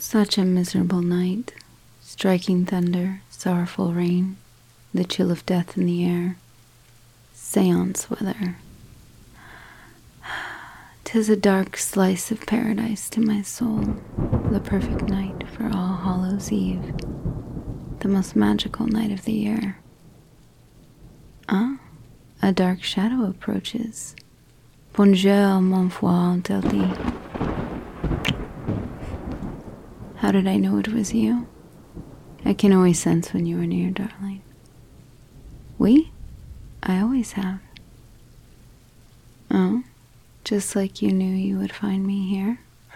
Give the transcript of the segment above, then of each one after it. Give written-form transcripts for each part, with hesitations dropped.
Such a miserable night. Striking thunder, sorrowful rain, the chill of death in the air. Seance weather. 'Tis a dark slice of paradise to my soul, the perfect night for All Hallows' Eve, the most magical night of the year. Ah, a dark shadow approaches. Bonjour, mon foi interdit. How did I know it was you? I can always sense when you are near, darling. Oui? I always have. Oh, just like you knew you would find me here?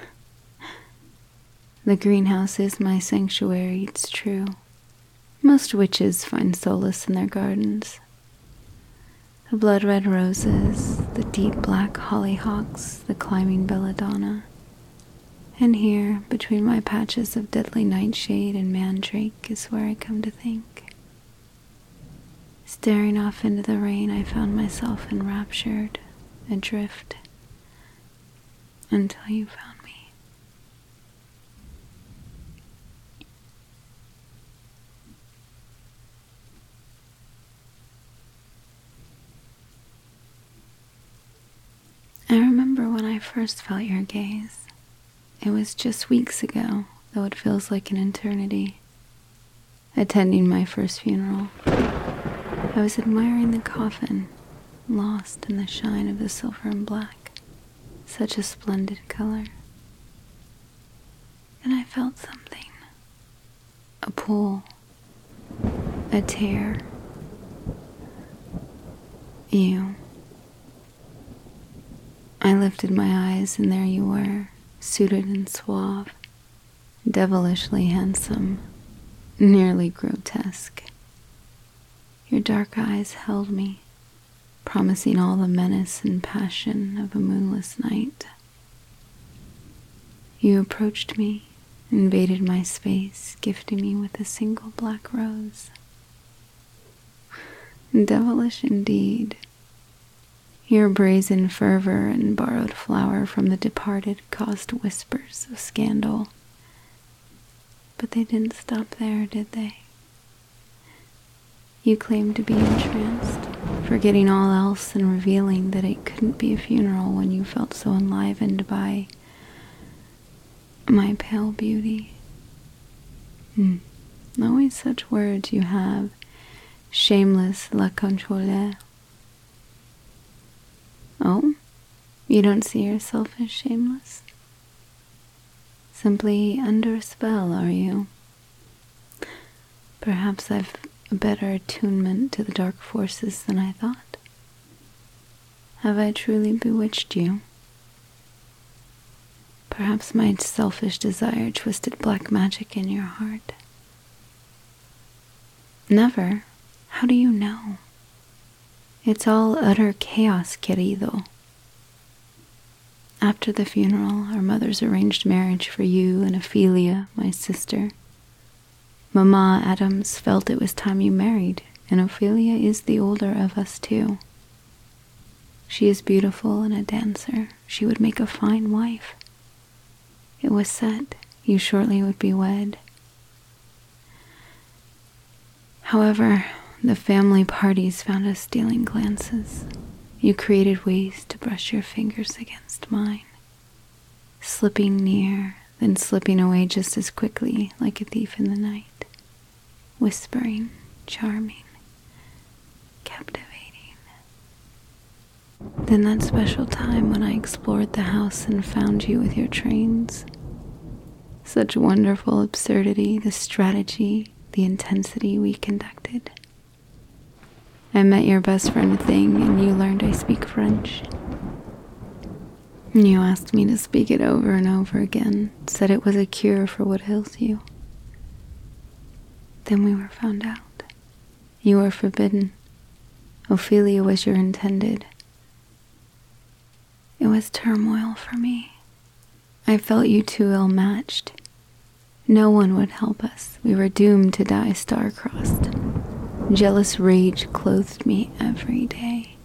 The greenhouse is my sanctuary, it's true. Most witches find solace in their gardens. The blood-red roses, the deep black hollyhocks, the climbing belladonna. And here, between my patches of deadly nightshade and mandrake, is where I come to think. Staring off into the rain, I found myself enraptured, adrift, until you found me. I remember when I first felt your gaze. It was just weeks ago, though it feels like an eternity. Attending my first funeral, I was admiring the coffin, lost in the shine of the silver and black. Such a splendid color. And I felt something. A pull. A tear. You. I lifted my eyes, and there you were, suited and suave, devilishly handsome, nearly grotesque. Your dark eyes held me, promising all the menace and passion of a moonless night. You approached me, invaded my space, gifting me with a single black rose. Devilish indeed. Your brazen fervor and borrowed flower from the departed caused whispers of scandal. But they didn't stop there, did they? You claimed to be entranced, forgetting all else and revealing that it couldn't be a funeral when you felt so enlivened by my pale beauty. Always such words you have. Shameless la contrôleur. Oh, you don't see yourself as shameless? Simply under a spell, are you? Perhaps I've a better attunement to the dark forces than I thought. Have I truly bewitched you? Perhaps my selfish desire twisted black magic in your heart. Never. How do you know? It's all utter chaos, querido. After the funeral, our mothers arranged marriage for you and Ophelia, my sister. Mama Adams felt it was time you married, and Ophelia is the older of us too. She is beautiful and a dancer. She would make a fine wife. It was set you shortly would be wed. However, the family parties found us stealing glances. You created ways to brush your fingers against mine, slipping near, then slipping away just as quickly, like a thief in the night, whispering, charming, captivating. Then that special time when I explored the house and found you with your trains. Such wonderful absurdity, the strategy, the intensity we conducted. I met your best friend Thing, and you learned I speak French. You asked me to speak it over and over again, said it was a cure for what ails you. Then we were found out. You were forbidden. Ophelia was your intended. It was turmoil for me. I felt you two ill-matched. No one would help us. We were doomed to die star-crossed. Jealous rage clothed me every day.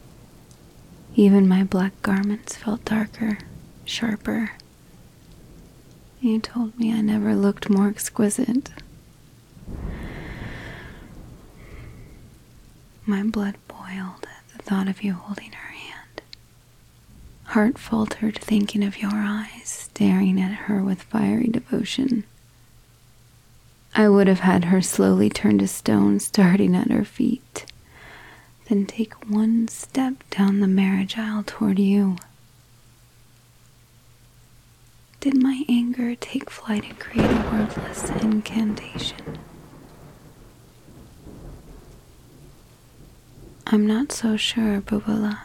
Even my black garments felt darker, sharper. You told me I never looked more exquisite. My blood boiled at the thought of you holding her hand. Heart faltered thinking of your eyes staring at her with fiery devotion. I would have had her slowly turn to stone, starting at her feet, then take one step down the marriage aisle toward you. Did my anger take flight and create a wordless incantation? I'm not so sure, Bubula.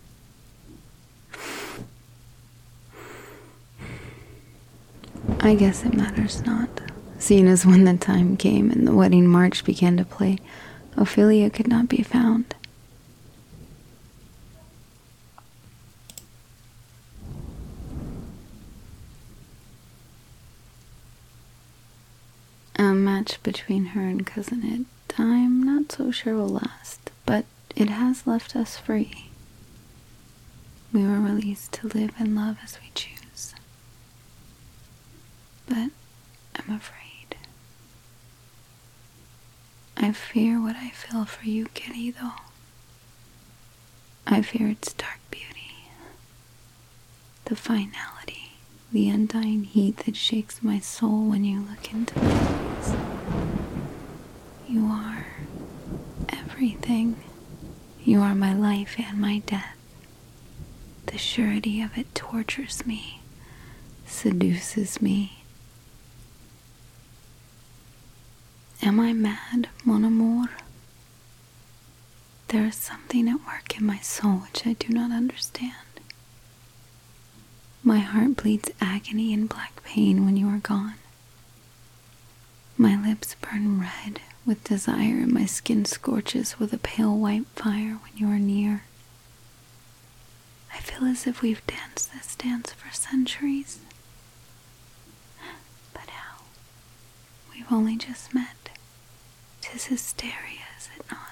I guess it matters not, seeing as when the time came and the wedding march began to play, Ophelia could not be found. A match between her and Cousin Ed, I'm not so sure will last, but it has left us free. We were released to live and love as we choose. But I'm afraid. I fear what I feel for you, Kitty, though. I fear its dark beauty, the finality, the undying heat that shakes my soul when you look into my eyes. You are everything. You are my life and my death. The surety of it tortures me, seduces me. Am I mad, mon amour? There is something at work in my soul which I do not understand. My heart bleeds agony and black pain when you are gone. My lips burn red with desire and my skin scorches with a pale white fire when you are near. I feel as if we've danced this dance for centuries. But how? We've only just met. 'Tis hysteria, is it not?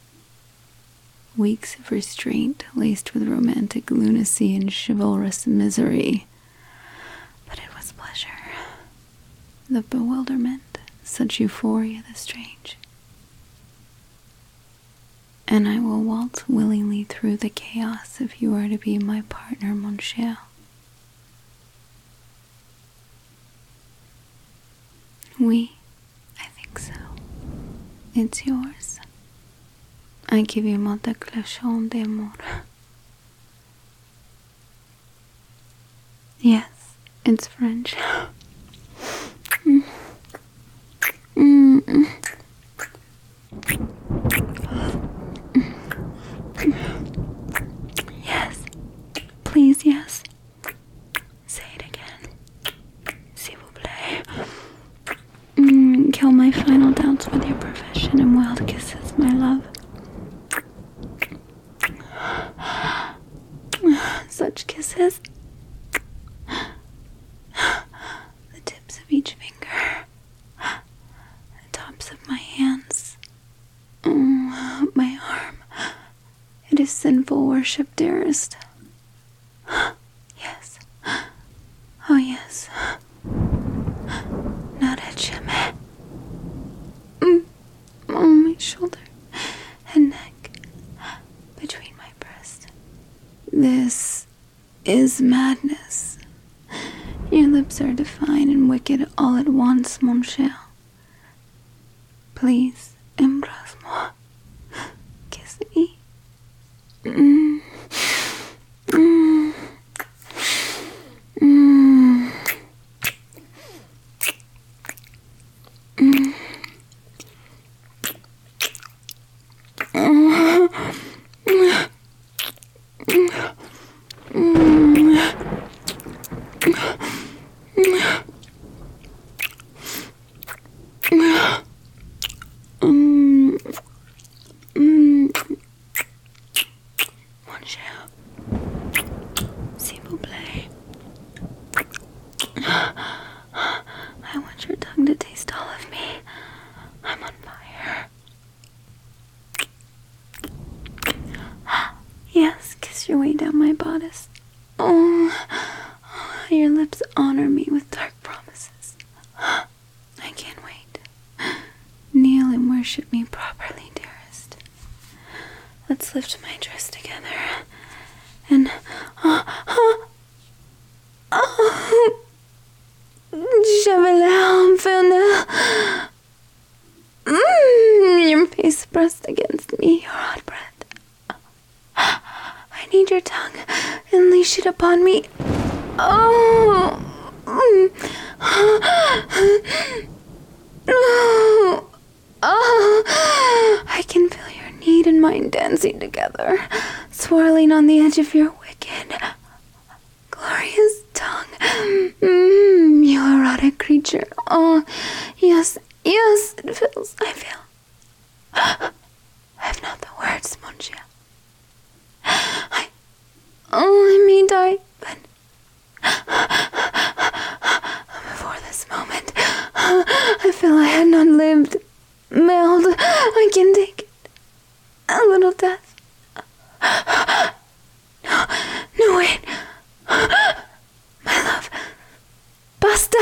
Weeks of restraint laced with romantic lunacy and chivalrous misery. But it was pleasure. The bewilderment, such euphoria the strange. And I will waltz willingly through the chaos if you are to be my partner, mon cher. Oui, I think so. It's yours. I give you mon déclenchement d'amour. Yes, it's French. Yes, please, yes. Say it again. S'il vous plaît. Kill my final doubts with your profession and wild kisses, my love. Such kisses. The tips of each finger. The tops of my hands. My arm. It is sinful worship, dearest. Yes. Oh, yes. N'arrête jamais. On my shoulder and neck, between my breasts. This is madness. Your lips are divine and wicked all at once, mon cher. Please, embrasse-moi. Kiss me. Mon cher, s'il vous plaît. I want your tongue to taste all of me. I'm on fire. Yes, kiss your way down my bodice. Oh, your lips honor me with dark promises. pressed against me, your hot breath. I need your tongue, unleash it upon me. Oh! Oh! I can feel your need and mine dancing together, swirling on the edge of your wicked, glorious tongue. You erotic creature. Oh, yes, yes, it feels, I feel. I've not the words, mon cher. I may die, but before this moment, I feel I had not lived. Meld, I can take it. A little death. No, wait. My love. Basta.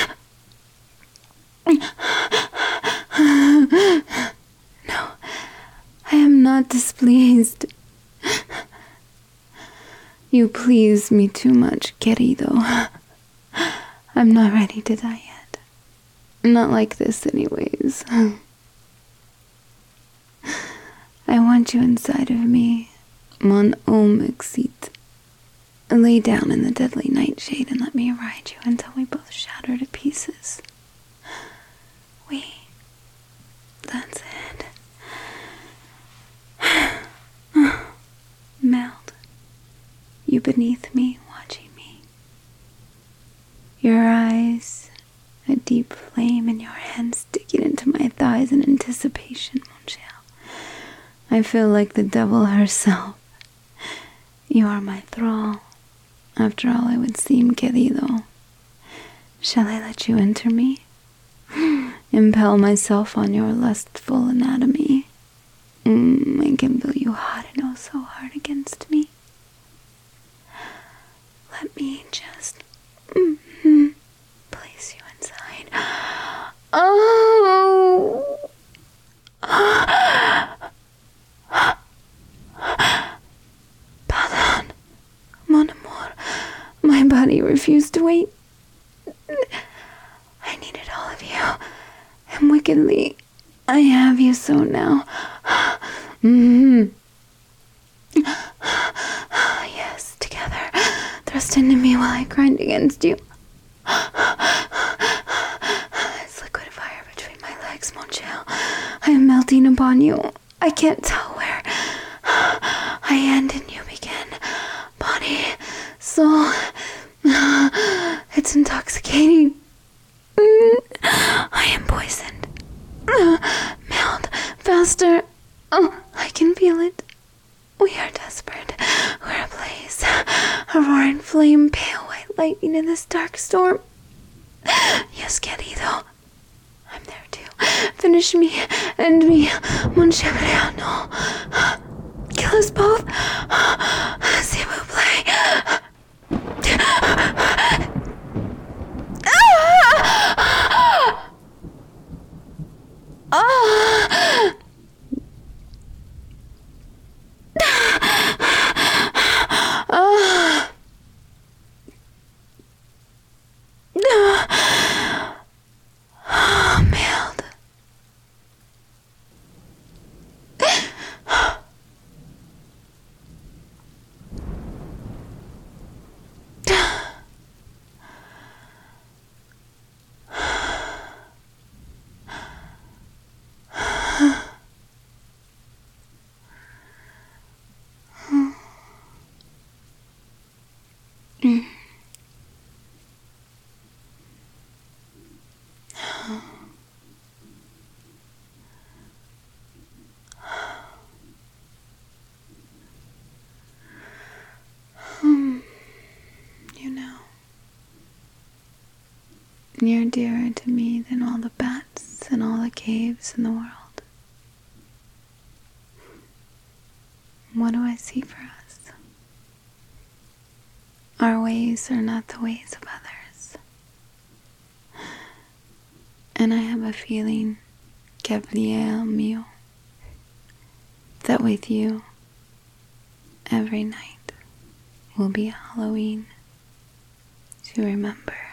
No, I am not displeased. You please me too much, querido. I'm not ready to die yet. Not like this anyways. I want you inside of me, mon homme exit. Lay down in the deadly nightshade and let me ride you until we both shatter to pieces. That's it. Meld, you beneath me, watching me. Your eyes, a deep flame in your hands sticking into my thighs in anticipation, mon cher. I feel like the devil herself. You are my thrall. After all, I would seem querido. Shall I let you enter me? Impel myself on your lustful anatomy. I can feel you hot and oh so hard against me. Let me just place you inside. Oh! Pardon, mon amour. My body refused to wait. I needed all of you. And wickedly, I have you so now. Yes, together. Thrust into me while I grind against you. It's liquid fire between my legs, mon cher. I am melting upon you. I can't tell where I end and you begin. Body, soul. It's intoxicating. I am poisoned. Meld, faster. I can feel it. We are desperate. We're ablaze. A roaring flame, pale white lightning in this dark storm. Yes, querido. I'm there too. Finish me. End me. Mon chevalier. Kill us both. S'il vous plaît. Meld. You know, you're dearer to me than all the bats and all the caves in the world. What do I see for us? Our ways are not the ways of others. And I have a feeling, Gabriel mio, that with you, every night will be a Halloween to remember.